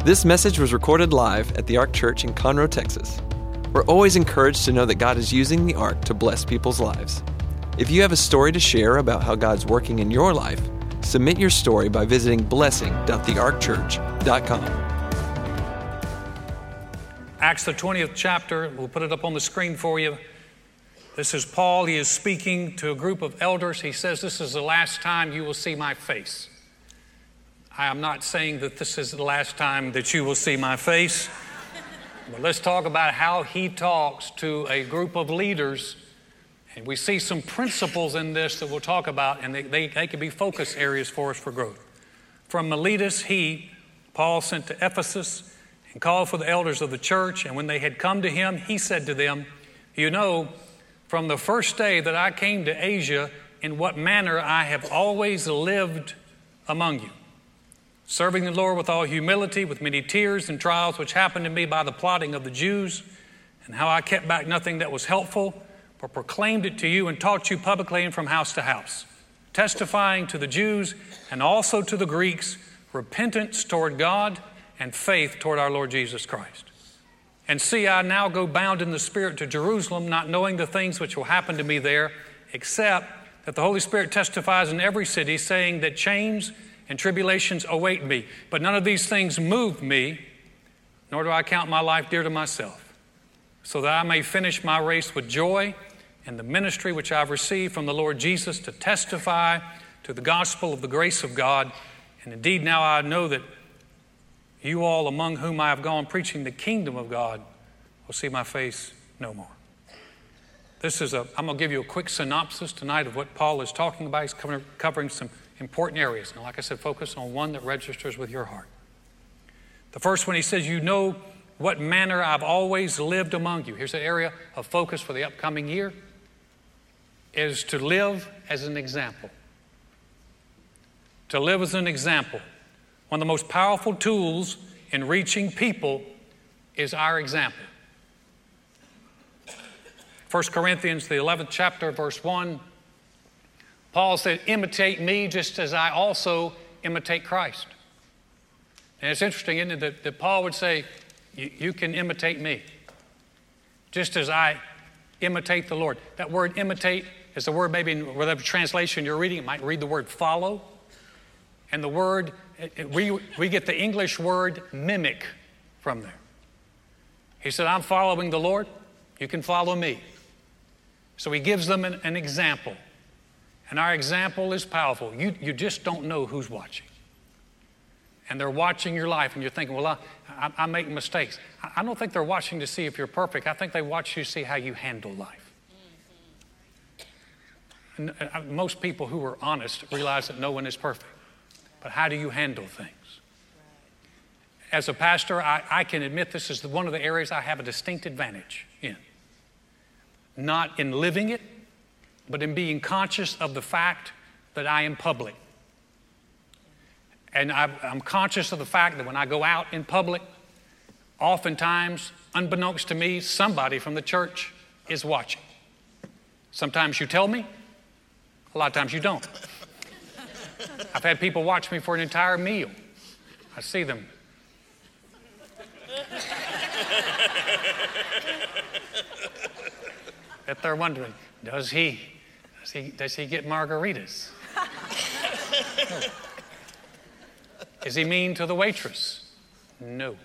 This message was recorded live at the Ark Church in Conroe, Texas. We're always encouraged to know that God is using the Ark to bless people's lives. If you have a story to share about how God's working in your life, submit your story by visiting blessing.thearkchurch.com. Acts the 20th chapter, we'll put it up on the screen for you. This is Paul. He is speaking to a group of elders. He says, "This is the last time you will see my face." I am not saying that this is the last time that you will see my face, but let's talk about how he talks to a group of leaders. And we see some principles in this that we'll talk about, and they can be focus areas for us for growth. From Miletus, Paul, sent to Ephesus and called for the elders of the church. And when they had come to him, he said to them, "You know, from the first day that I came to Asia, in what manner I have always lived among you, serving the Lord with all humility, with many tears and trials which happened to me by the plotting of the Jews, and how I kept back nothing that was helpful, but proclaimed it to you and taught you publicly and from house to house, testifying to the Jews and also to the Greeks repentance toward God and faith toward our Lord Jesus Christ. And see, I now go bound in the Spirit to Jerusalem, not knowing the things which will happen to me there, except that the Holy Spirit testifies in every city, saying that chains and tribulations await me. But none of these things move me, nor do I count my life dear to myself, so that I may finish my race with joy in the ministry which I've received from the Lord Jesus to testify to the gospel of the grace of God. And indeed now I know that you all among whom I have gone preaching the kingdom of God will see my face no more." I'm going to give you a quick synopsis tonight of what Paul is talking about. He's covering some important areas. And like I said, focus on one that registers with your heart. The first one, he says, "You know what manner I've always lived among you." Here's an area of focus for the upcoming year, is to live as an example. To live as an example. One of the most powerful tools in reaching people is our example. 1 Corinthians, the 11th chapter, verse 1, Paul said, "Imitate me just as I also imitate Christ." And it's interesting, isn't it, that Paul would say, you can imitate me just as I imitate the Lord. That word imitate is the word, maybe in whatever translation you're reading, it might read the word follow. And the word, we get the English word mimic from there. He said, "I'm following the Lord. You can follow me." So he gives them an example. And our example is powerful. You just don't know who's watching. And they're watching your life, and you're thinking, well, I make mistakes. I don't think they're watching to see if you're perfect. I think they watch you to see how you handle life. And most people who are honest realize that no one is perfect. But how do you handle things? As a pastor, I can admit this is one of the areas I have a distinct advantage in. Not in living it, but in being conscious of the fact that I am public. And I'm conscious of the fact that when I go out in public, oftentimes, unbeknownst to me, somebody from the church is watching. Sometimes you tell me, a lot of times you don't. I've had people watch me for an entire meal. I see them. If they're wondering, does he get margaritas? No. Is he mean to the waitress? No.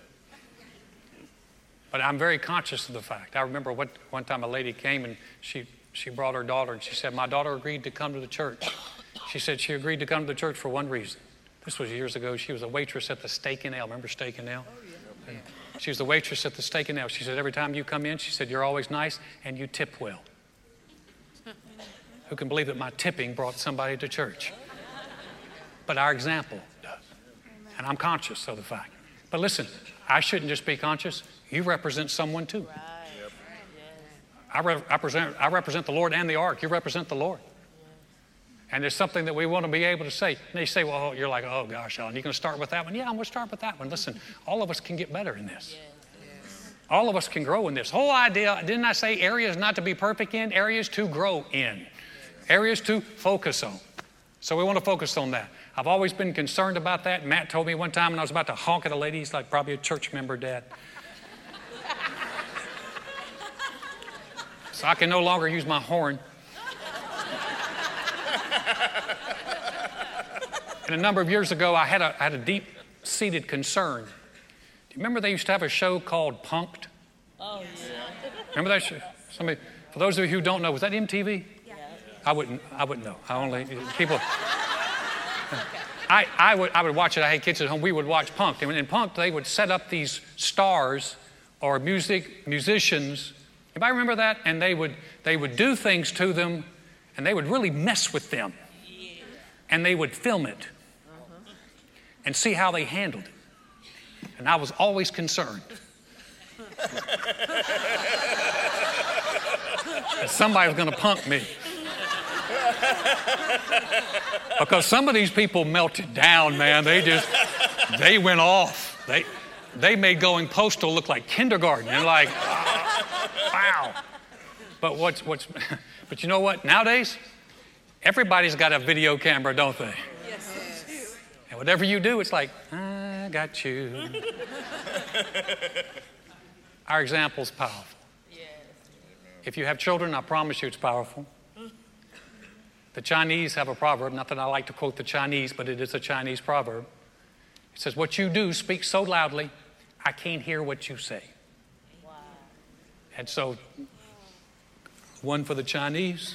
But I'm very conscious of the fact. I remember one time a lady came and she brought her daughter and she said, "My daughter agreed to come to the church." She said she agreed to come to the church for one reason. This was years ago. She was a waitress at the Steak and Ale. Remember Steak and Ale? Oh, yeah. She was the waitress at the Steak and Ale. She said, every time you come in, she said, you're always nice and you tip well. Who can believe that my tipping brought somebody to church? But our example does. And I'm conscious of the fact. But listen, I shouldn't just be conscious. You represent someone too. I represent the Lord and the Ark. You represent the Lord. And there's something that we want to be able to say. And they say, well, you're like, oh gosh, Alan, you going to start with that one? Yeah, I'm going to start with that one. Listen, all of us can get better in this. All of us can grow in this. Whole idea, didn't I say areas not to be perfect in? Areas to grow in. Areas to focus on. So we want to focus on that. I've always been concerned about that. Matt told me one time when I was about to honk at a lady, he's like probably a church member, Dad. So I can no longer use my horn. And a number of years ago, I had a deep-seated concern. Do you remember they used to have a show called Punk'd? Oh, yeah. Remember that show? Somebody, for those of you who don't know, was that MTV? Yeah. I wouldn't know. I only people. I would watch it. I had kids at home. We would watch Punk'd, and in Punk'd they would set up these stars or musicians. Anybody remember that? And they would do things to them, and they would really mess with them, and they would film it and see how they handled it. And I was always concerned that somebody was going to punk me. Because some of these people melted down, man. They went off. They made going postal look like kindergarten. And like, wow. But but you know what? Nowadays, everybody's got a video camera, don't they? Yes. And whatever you do, it's like, I got you. Our example's powerful. Yes. If you have children, I promise you it's powerful. The Chinese have a proverb, not that I like to quote the Chinese, but it is a Chinese proverb. It says, what you do speaks so loudly, I can't hear what you say. Wow. And so, one for the Chinese.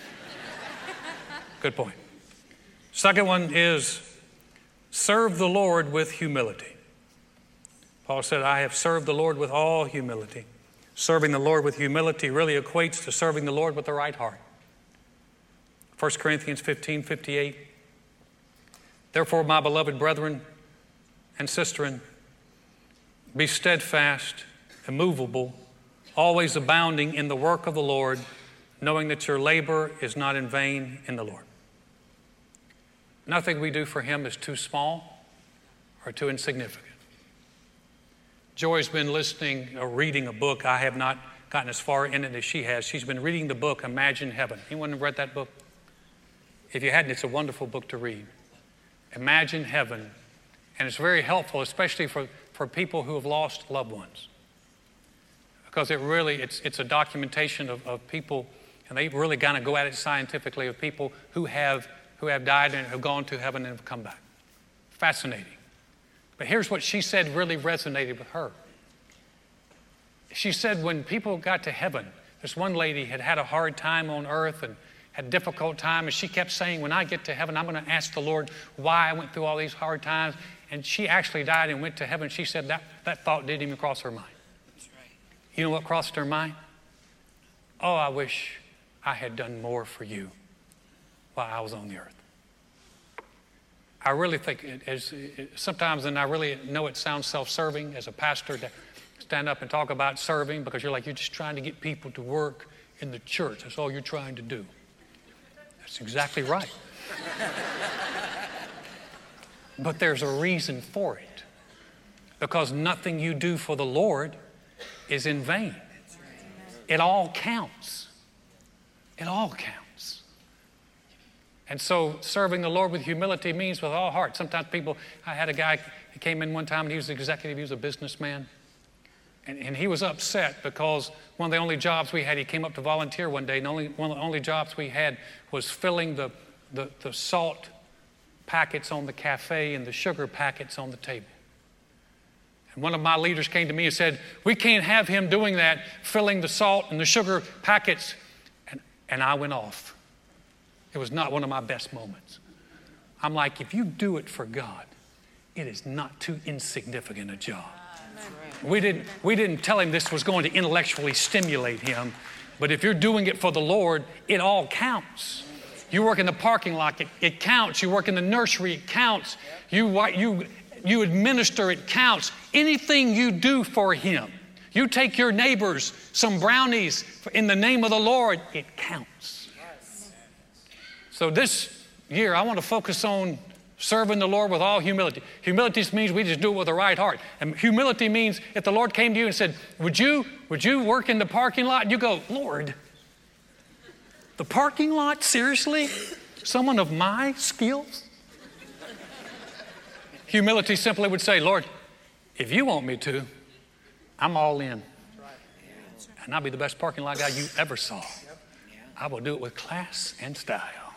Good point. Second one is, serve the Lord with humility. Paul said, I have served the Lord with all humility. Serving the Lord with humility really equates to serving the Lord with the right heart. 1 Corinthians 15:58. Therefore, my beloved brethren and sisterin, be steadfast, immovable, always abounding in the work of the Lord, knowing that your labor is not in vain in the Lord. Nothing we do for Him is too small or too insignificant. Joy's been listening or reading a book. I have not gotten as far in it as she has. She's been reading the book, Imagine Heaven. Anyone read that book? If you hadn't, it's a wonderful book to read. Imagine Heaven. And it's very helpful, especially for people who have lost loved ones. Because it's a documentation of people, and they really kind of go at it scientifically, of people who have died and have gone to heaven and have come back. Fascinating. But here's what she said really resonated with her. She said when people got to heaven, this one lady had a hard time on earth and had a difficult time, and she kept saying, when I get to heaven, I'm going to ask the Lord why I went through all these hard times. And she actually died and went to heaven. She said that thought didn't even cross her mind. That's right. You know what crossed her mind? Oh, I wish I had done more for you while I was on the earth. I really think sometimes, and I really know it sounds self-serving as a pastor to stand up and talk about serving, because you're just trying to get people to work in the church. That's all you're trying to do. That's exactly right. But there's a reason for it. Because nothing you do for the Lord is in vain. It all counts. It all counts. And so serving the Lord with humility means with all heart. Sometimes I had a guy, he came in one time and he was an executive, he was a businessman. And he was upset because one of the only jobs we had, he came up to volunteer one day, and one of the only jobs we had was filling the salt packets on the cafe and the sugar packets on the table. And one of my leaders came to me and said, we can't have him doing that, filling the salt and the sugar packets. And I went off. It was not one of my best moments. I'm like, if you do it for God, it is not too insignificant a job. We didn't tell him this was going to intellectually stimulate him, but if you're doing it for the Lord, it all counts. You work in the parking lot, it counts. You work in the nursery, it counts. You administer, it counts. Anything you do for Him, you take your neighbors some brownies in the name of the Lord, it counts. So this year, I want to focus on serving the Lord with all humility. Humility means we just do it with the right heart. And humility means if the Lord came to you and said, would you work in the parking lot? You go, Lord, the parking lot? Seriously? Someone of my skills? Humility simply would say, Lord, if you want me to, I'm all in. And I'll be the best parking lot guy you ever saw. I will do it with class and style.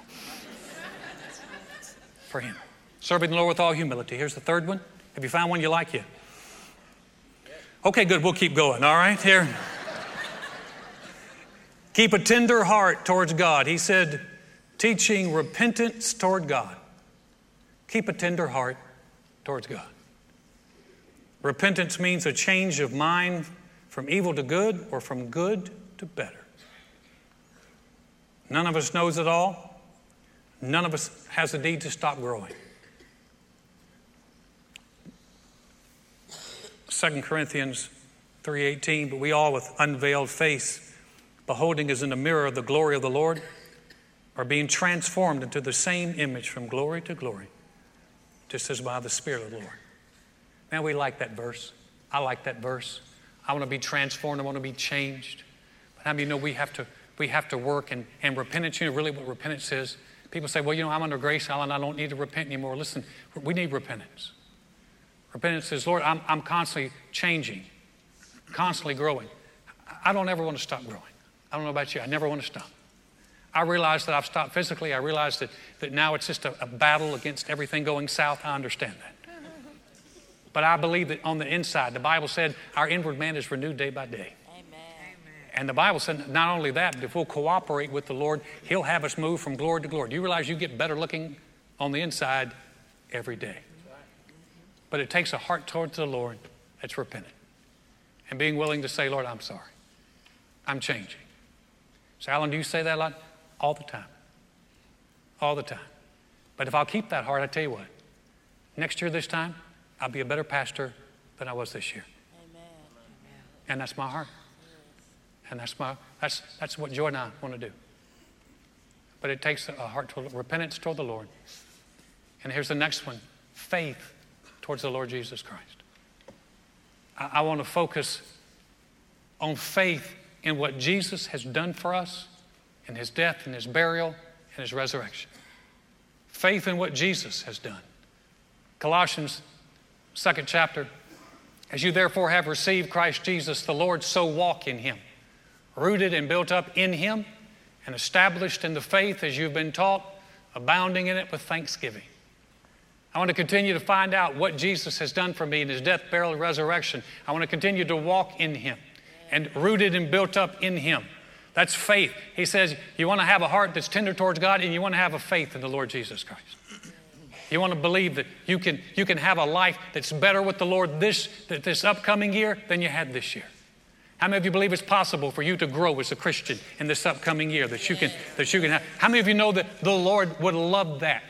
For him. Serving the Lord with all humility. Here's the third one. Have you found one you like yet? Okay, good. We'll keep going. All right, here. Keep a tender heart towards God. He said, teaching repentance toward God. Keep a tender heart towards God. Repentance means a change of mind from evil to good or from good to better. None of us knows it all. None of us has a need to stop growing. 2 Corinthians 3:18, but we all with unveiled face, beholding as in a mirror the glory of the Lord, are being transformed into the same image from glory to glory, just as by the Spirit of the Lord. Man, we like that verse. I like that verse. I want to be transformed. I want to be changed. But how many of you know we have to work and repentance, you know really what repentance is? People say, well, I'm under grace, Alan, I don't need to repent anymore. Listen, we need repentance. Repentance says, Lord, I'm constantly changing, constantly growing. I don't ever want to stop growing. I don't know about you. I never want to stop. I realize that I've stopped physically. I realize that now it's just a battle against everything going south. I understand that. But I believe that on the inside, the Bible said our inward man is renewed day by day. And the Bible said not only that, but if we'll cooperate with the Lord, He'll have us move from glory to glory. Do you realize you get better looking on the inside every day? But it takes a heart towards the Lord that's repentant. And being willing to say, Lord, I'm sorry. I'm changing. So Alan, do you say that a lot? All the time. All the time. But if I'll keep that heart, I tell you what, next year this time, I'll be a better pastor than I was this year. Amen. And that's my heart. And that's what Joy and I want to do. But it takes a heart toward repentance toward the Lord. And here's the next one. Faith towards the Lord Jesus Christ. I want to focus on faith in what Jesus has done for us, in His death and His burial and His resurrection. Faith in what Jesus has done. Colossians 2nd chapter. As you therefore have received Christ Jesus the Lord, so walk in Him. Rooted and built up in Him and established in the faith as you've been taught, abounding in it with thanksgiving. I want to continue to find out what Jesus has done for me in His death, burial, and resurrection. I want to continue to walk in Him and rooted and built up in Him. That's faith. He says you want to have a heart that's tender towards God and you want to have a faith in the Lord Jesus Christ. You want to believe that you can have a life that's better with the Lord this upcoming year than you had this year. How many of you believe it's possible for you to grow as a Christian in this upcoming year, that you can have? How many of you know that the Lord would love that?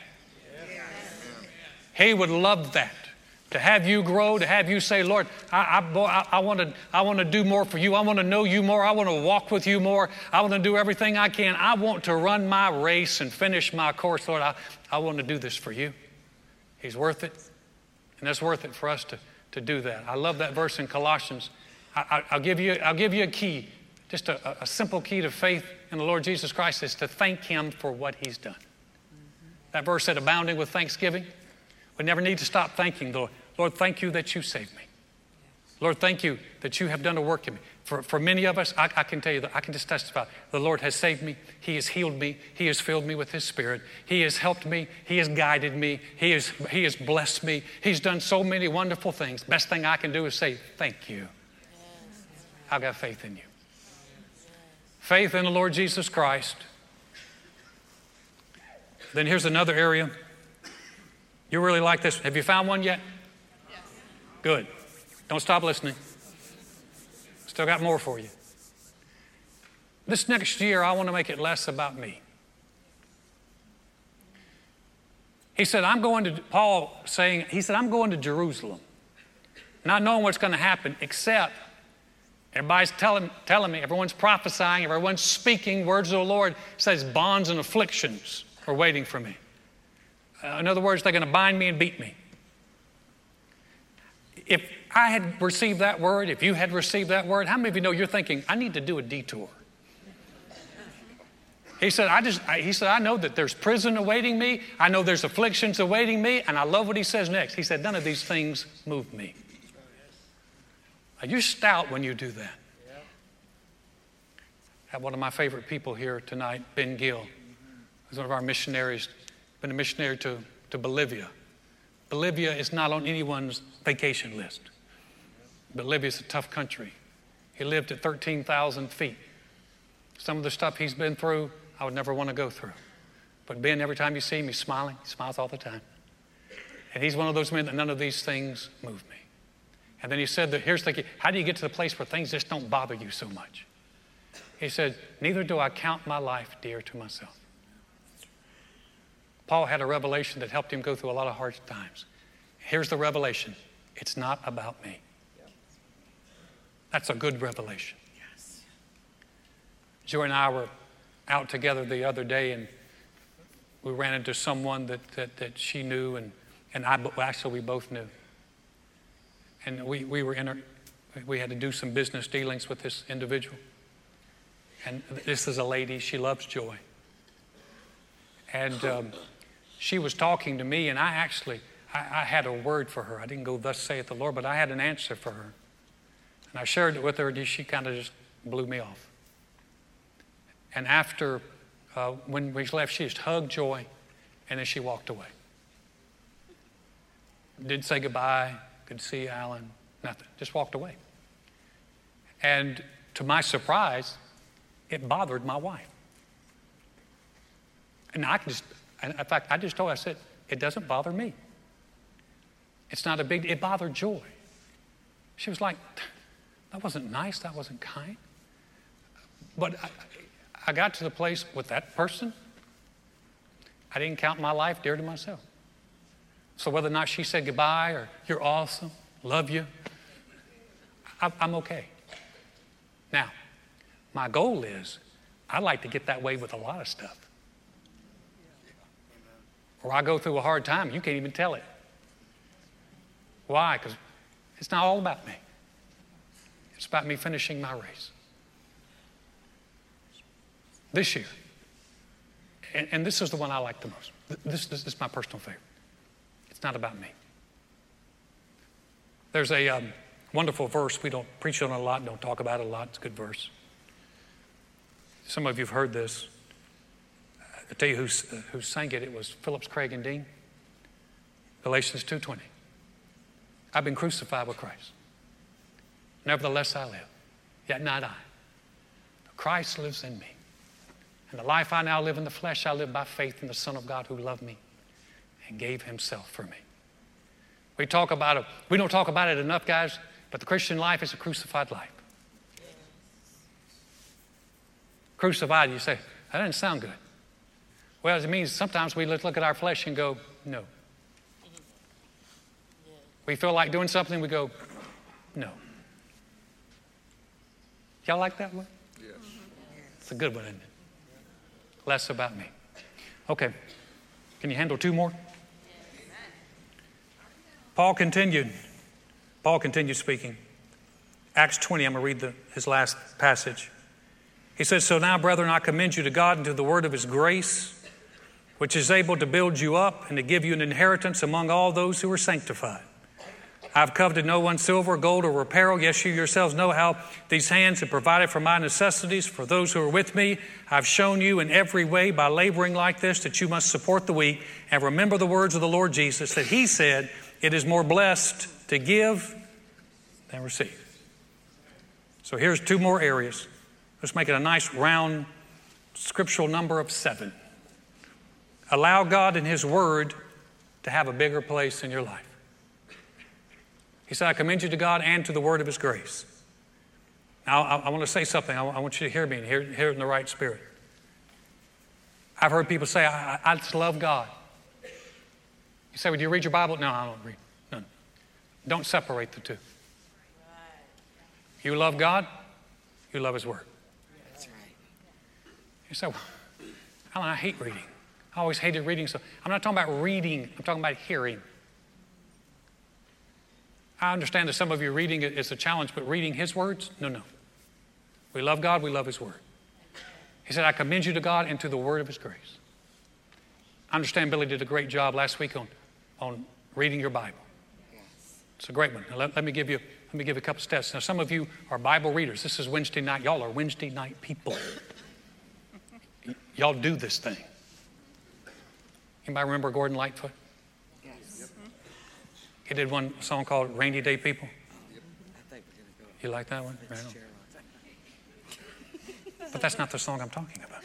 He would love that. To have you grow, to have you say, Lord, I want to do more for you. I want to know you more. I want to walk with you more. I want to do everything I can. I want to run my race and finish my course. Lord, I want to do this for you. He's worth it. And that's worth it for us to do that. I love that verse in Colossians. I'll give you a key, just a simple key to faith in the Lord Jesus Christ is to thank Him for what He's done. That verse said, abounding with thanksgiving. We never need to stop thanking the Lord. Lord, thank you that you saved me. Lord, thank you that you have done a work in me. For many of us, I can tell you that I can just testify. The Lord has saved me. He has healed me. He has filled me with His Spirit. He has helped me. He has guided me. He has blessed me. He's done so many wonderful things. Best thing I can do is say, thank you. I've got faith in you. Faith in the Lord Jesus Christ. Then here's another area. You really like this. Have you found one yet? Yes. Good. Don't stop listening. Still got more for you. This next year, I want to make it less about me. He said, I'm going to Jerusalem. Not knowing what's going to happen, except everybody's telling me, everyone's prophesying, everyone's speaking words of the Lord. It says bonds and afflictions are waiting for me. In other words, they're going to bind me and beat me. If I had received that word, if you had received that word, how many of you know you're thinking, I need to do a detour? He said, I know that there's prison awaiting me. I know there's afflictions awaiting me. And I love what he says next. He said, none of these things move me. Now, you're stout when you do that. I have one of my favorite people here tonight, Ben Gill. He's one of our missionaries, been a missionary to Bolivia. Bolivia is not on anyone's vacation list. Bolivia is a tough country. He lived at 13,000 feet. Some of the stuff he's been through, I would never want to go through. But Ben, every time you see him, he's smiling. He smiles all the time. And he's one of those men that none of these things move me. And then he said that here's the key. How do you get to the place where things just don't bother you so much? He said, neither do I count my life dear to myself. Paul had a revelation that helped him go through a lot of hard times. Here's the revelation. It's not about me. That's a good revelation. Joy and I were out together the other day, and we ran into someone that she knew, and we both knew. And we had to do some business dealings with this individual. And this is a lady, she loves Joy. And she was talking to me, and I had a word for her. I didn't go, thus saith the Lord, but I had an answer for her. And I shared it with her, and she kind of just blew me off. And after, when we left, she just hugged Joy, and then she walked away. Didn't say goodbye, good to see you, Alan, nothing. Just walked away. And to my surprise, it bothered my wife. And in fact, I just told her, I said, it doesn't bother me. It's not a big, it bothered Joy. She was like, that wasn't nice, that wasn't kind. But I got to the place with that person, I didn't count my life dear to myself. So whether or not she said goodbye or you're awesome, love you, I'm okay. Now, my goal is I'd like to get that way with a lot of stuff. Or I go through a hard time, you can't even tell it. Why? Because it's not all about me. It's about me finishing my race. This year. And this is the one I like the most. This is my personal favorite. It's not about me. There's a wonderful verse. We don't preach on it a lot, don't talk about it a lot. It's a good verse. Some of you have heard this. I'll tell you who sang it. It was Phillips, Craig, and Dean. Galatians 2:20. I've been crucified with Christ. Nevertheless I live, yet not I. But Christ lives in me. And the life I now live in the flesh, I live by faith in the Son of God who loved me and gave himself for me. We don't talk about it enough, guys, but the Christian life is a crucified life. Crucified, you say, that doesn't sound good. Well, it means sometimes we look at our flesh and go, no. We feel like doing something, we go, no. Y'all like that one? Yes. It's a good one, isn't it? Less about me. Okay. Can you handle two more? Paul continued speaking. Acts 20, I'm going to read his last passage. He says, so now, brethren, I commend you to God and to the word of his grace, which is able to build you up and to give you an inheritance among all those who are sanctified. I've coveted no one's silver, gold, or apparel. Yes, you yourselves know how these hands have provided for my necessities. For those who are with me, I've shown you in every way by laboring like this that you must support the weak and remember the words of the Lord Jesus, that he said, it is more blessed to give than receive. So here's two more areas. Let's make it a nice round scriptural number of 7. Allow God and his word to have a bigger place in your life. He said, I commend you to God and to the word of his grace. Now, I want to say something. I want you to hear me and hear it in the right spirit. I've heard people say, I just love God. You say, well, do you read your Bible? No, I don't read. None. Don't separate the two. You love God, you love his word. That's right. You say, well, Alan, I hate reading. I always hated reading. So I'm not talking about reading. I'm talking about hearing. I understand that some of you reading it is a challenge, but reading his words? No. We love God, we love his word. He said, I commend you to God and to the word of his grace. I understand Billy did a great job last week on reading your Bible. It's a great one. Now let me give you a couple steps. Now, some of you are Bible readers. This is Wednesday night. Y'all are Wednesday night people. Y'all do this thing. Anybody remember Gordon Lightfoot? Yes. He did one song called Rainy Day People. I think we're going to go. You like that one? Next Right chair on. But that's not the song I'm talking about.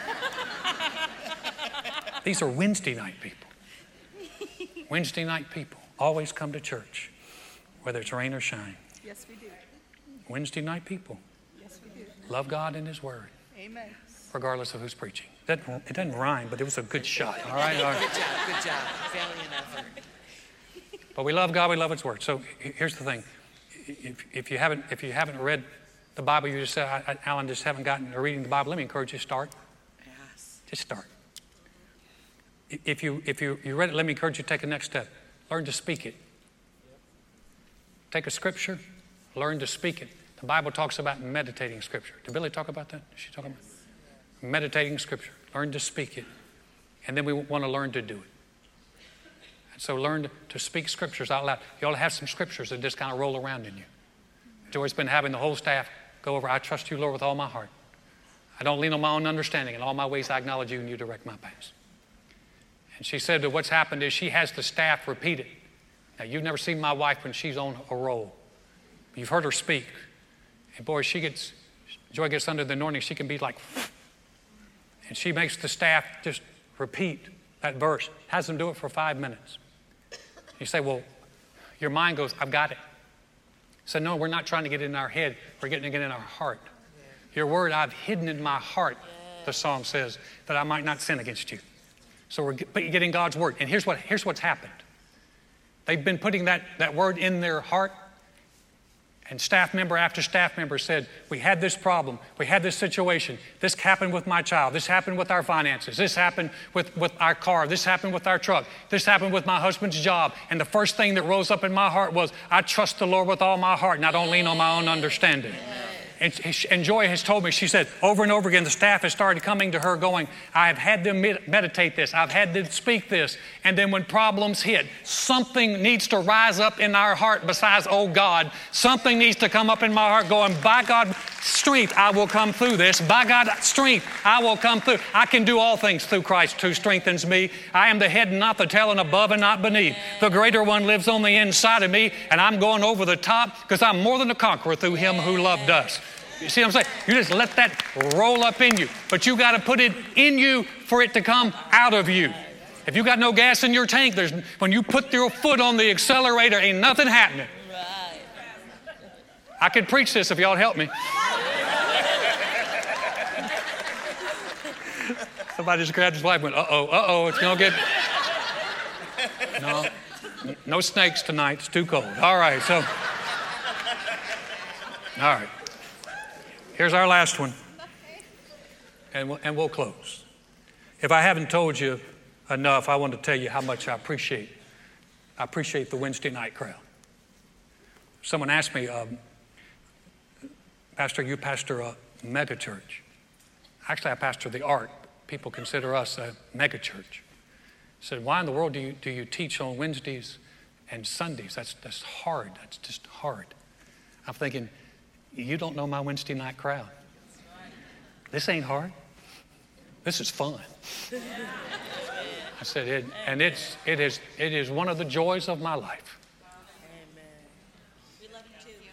These are Wednesday night people. Wednesday night people always come to church, whether it's rain or shine. Yes, we do. Wednesday night people Yes, we do. love God and his word, Amen. regardless of who's preaching. It doesn't rhyme, but it was a good shot. All right? All right. Good job. Valiant effort. But we love God, we love his word. So here's the thing. If you haven't read the Bible, you just said, Alan, just haven't gotten to reading the Bible, let me encourage you to start. Yes. Just start. If you read it, let me encourage you to take a next step. Learn to speak it. Take a scripture, learn to speak it. The Bible talks about meditating scripture. Did Billy talk about that? Did she talk about it? Meditating scripture. Learn to speak it. And then we want to learn to do it. And so learn to speak scriptures out loud. You ought to have some scriptures that just kind of roll around in you. Joy's been having the whole staff go over, I trust you, Lord, with all my heart. I don't lean on my own understanding. In all my ways I acknowledge you and you direct my paths. And she said that what's happened is she has the staff repeat it. Now, you've never seen my wife when she's on a roll. You've heard her speak. And boy, Joy gets under the anointing, she can be like, and she makes the staff just repeat that verse. Has them do it for 5 minutes. You say, well, your mind goes, I've got it. So no, we're not trying to get it in our head. We're getting it in our heart. Your word I've hidden in my heart, the psalm says, that I might not sin against you. So we're getting God's word. And here's what's happened. They've been putting that word in their heart. And staff member after staff member said, we had this problem. We had this situation. This happened with my child. This happened with our finances. This happened with our car. This happened with our truck. This happened with my husband's job. And the first thing that rose up in my heart was, I trust the Lord with all my heart and I don't lean on my own understanding. And Joy has told me, she said, over and over again, the staff has started coming to her going, I've had them meditate this. I've had them speak this. And then when problems hit, something needs to rise up in our heart besides, oh God, something needs to come up in my heart going, by God's strength, I will come through this. By God's strength, I will come through. I can do all things through Christ who strengthens me. I am the head and not the tail and above and not beneath. The greater one lives on the inside of me and I'm going over the top because I'm more than a conqueror through him who loved us. You see what I'm saying? You just let that roll up in you. But you got to put it in you for it to come out of you. If you got no gas in your tank, when you put your foot on the accelerator, ain't nothing happening. Right. I could preach this if y'all would help me. Somebody just grabbed his wife and went, uh-oh, it's going to get... No snakes tonight. It's too cold. All right, so... All right. Here's our last one, and we'll close. If I haven't told you enough, I want to tell you how much I appreciate the Wednesday night crowd. Someone asked me, Pastor, you pastor a mega church. Actually, I pastor the Ark. People consider us a mega church. I said, why in the world do you teach on Wednesdays and Sundays? That's hard. That's just hard. I'm thinking, you don't know my Wednesday night crowd. This ain't hard. This is fun. I said, it is one of the joys of my life. Amen. We love you too.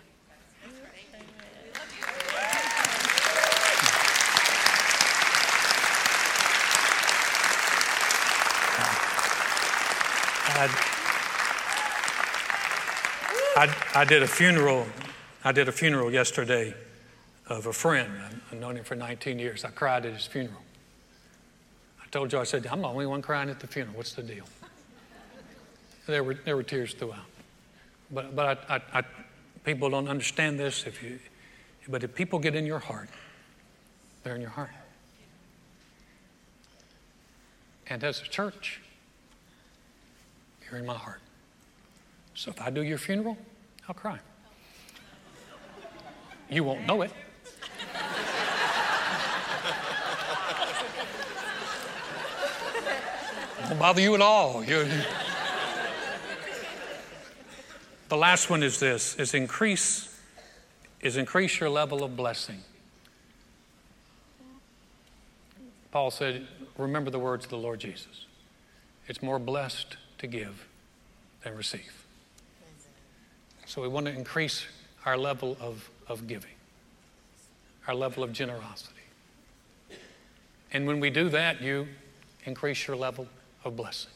I did a funeral. I did a funeral yesterday of a friend. I've known him for 19 years. I cried at his funeral. I told Joe, I said, I'm the only one crying at the funeral. What's the deal? There were tears throughout. But people don't understand this. But if people get in your heart, they're in your heart. And as a church, you're in my heart. So if I do your funeral, I'll cry. You won't know it. Won't bother you at all. The last one is this, is increase your level of blessing. Paul said, remember the words of the Lord Jesus. It's more blessed to give than receive. So we want to increase our level of giving, our level of generosity. And when we do that, you increase your level of blessing.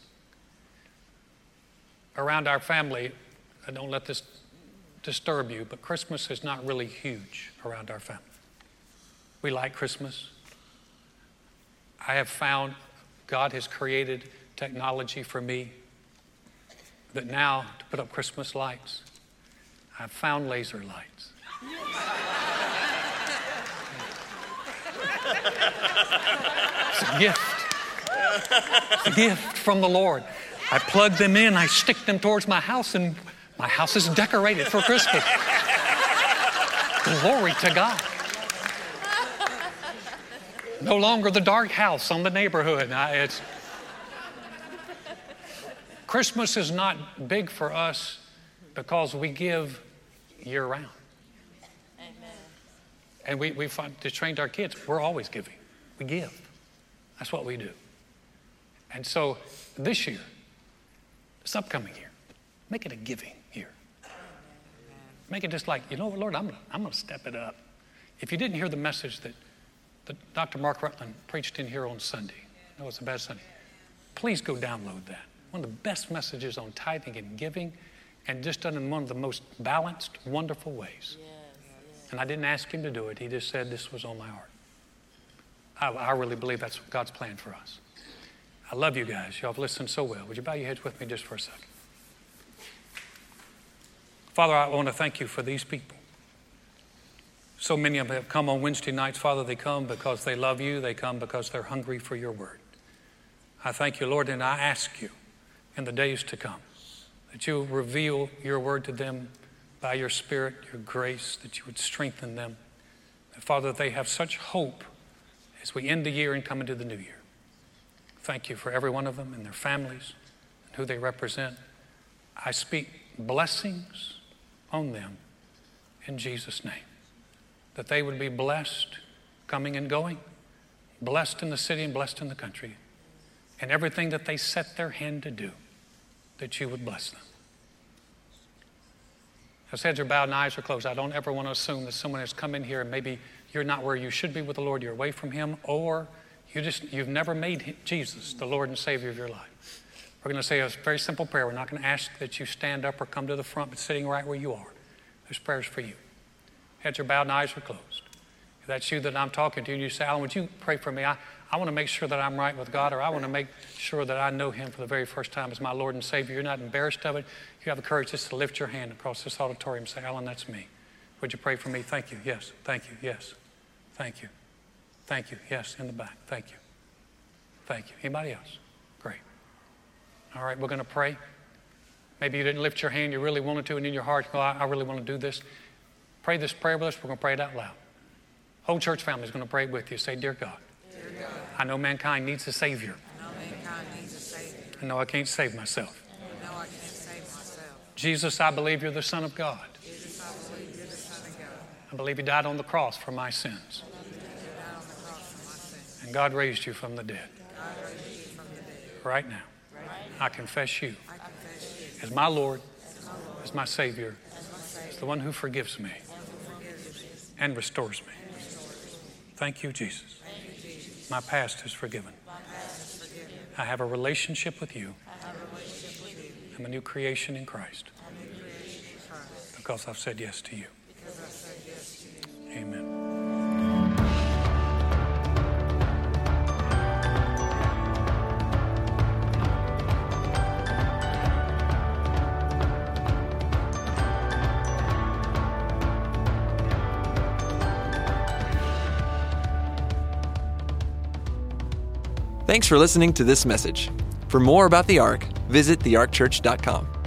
Around our family, I don't let this disturb you, but Christmas is not really huge around our family. We like Christmas. I have found God has created technology for me that now to put up Christmas lights, I've found laser lights. It's a gift. It's a gift from the Lord. I plug them in, I stick them towards my house, and my house is decorated for Christmas. Glory to God. No longer the dark house on the neighborhood. Christmas is not big for us because we give year-round. Amen. And we find to train our kids, we're always giving. We give. That's what we do. And so this year, this upcoming year, make it a giving year. Make it just like, you know what, Lord, I'm going to step it up. If you didn't hear the message that Dr. Mark Rutland preached in here on Sunday, no, it's a bad Sunday, please go download that. One of the best messages on tithing and giving, and just done in one of the most balanced, wonderful ways. And I didn't ask him to do it. He just said this was on my heart. I really believe that's God's plan for us. I love you guys. Y'all have listened so well. Would you bow your heads with me just for a second? Father, I want to thank you for these people. So many of them have come on Wednesday nights. Father, they come because they love you. They come because they're hungry for your word. I thank you, Lord, and I ask you in the days to come that you will reveal your word to them by your Spirit, your grace, that you would strengthen them. That, Father, they have such hope as we end the year and come into the new year. Thank you for every one of them and their families and who they represent. I speak blessings on them in Jesus' name. That they would be blessed coming and going, blessed in the city and blessed in the country, and everything that they set their hand to do, that you would bless them. As heads are bowed and eyes are closed, I don't ever want to assume that someone has come in here and maybe you're not where you should be with the Lord, you're away from him, or you've never made Jesus the Lord and Savior of your life. We're going to say a very simple prayer. We're not going to ask that you stand up or come to the front, but sitting right where you are. There's prayers for you. Heads are bowed and eyes are closed. If that's you that I'm talking to, and you say, Alan, would you pray for me? I want to make sure that I'm right with God, or I want to make sure that I know him for the very first time as my Lord and Savior. You're not embarrassed of it. You have the courage just to lift your hand across this auditorium and say, Alan, that's me. Would you pray for me? Thank you. Yes. Thank you. Yes. Thank you. Thank you. Yes, in the back. Thank you. Thank you. Anybody else? Great. All right, we're going to pray. Maybe you didn't lift your hand, you really wanted to, and in your heart, you go, I really want to do this. Pray this prayer with us. We're going to pray it out loud. Whole church family is going to pray with you. Say, Dear God, I know mankind needs a Savior. I know I can't save myself. Jesus, I believe you're the Son of God. I believe you died on the cross for my sins. And God raised you from the dead. Right now, I confess you as my Lord, as my Savior, as the one who forgives me and restores me. Thank you, Jesus. My past is forgiven. I have a relationship with you. I'm a new creation in Christ because I've said yes to you. Amen. Thanks for listening to this message. For more about the Ark, visit thearkchurch.com.